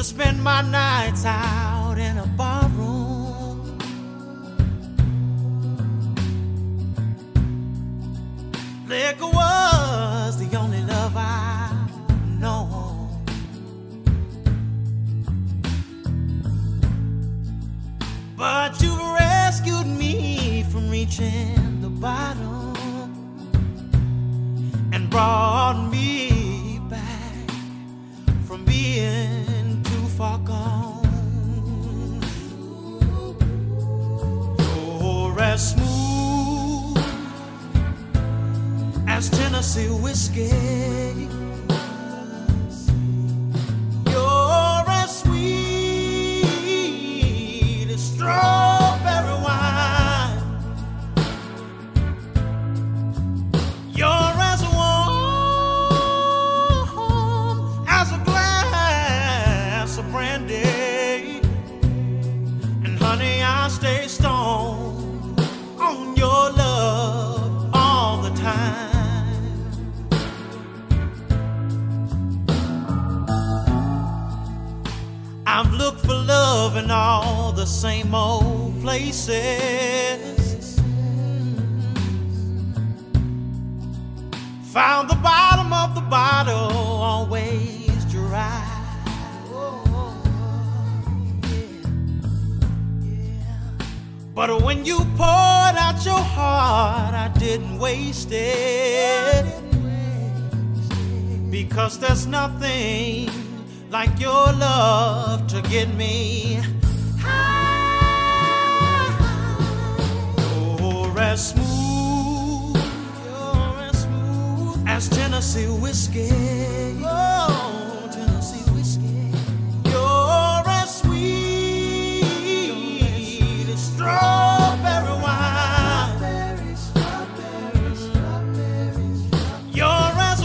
spend my nights out in a barroom. Liquor was the only love I know. But you rescued me from reaching the bottom and brought me back from being too far gone. You're as smooth as Tennessee whiskey. You're as sweet as strawberry wine. You're as warm as a glass of brandy. And honey, I stay stoned on your love all the time. I've looked for love in all the same old places. Found the bottom of the bottle always dry. But when you poured out your heart, I didn't waste it. Because there's nothing like your love to get me high. You're as smooth as Tennessee whiskey. Oh, Tennessee whiskey. You're as sweet as strawberry wine. You're as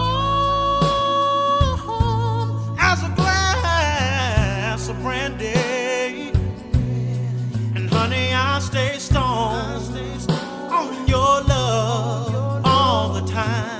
warm as a glass of brandy. And honey, I stay stoned on your love all the time.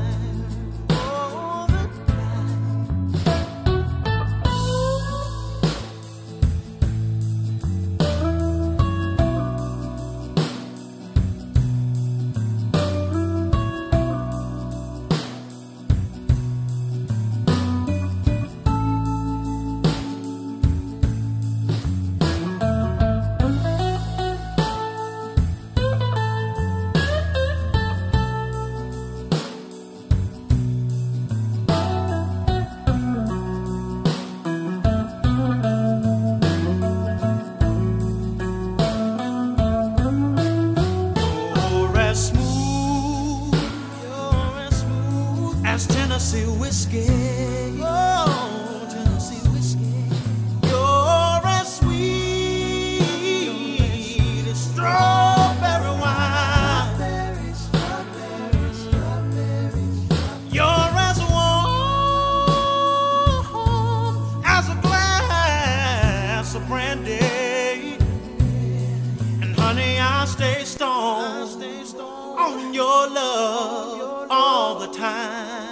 As Tennessee whiskey. Oh, Tennessee whiskey. You're as sweet as strawberry wine. You're as warm as a glass of brandy. And honey, I stay stoned on your love all the time.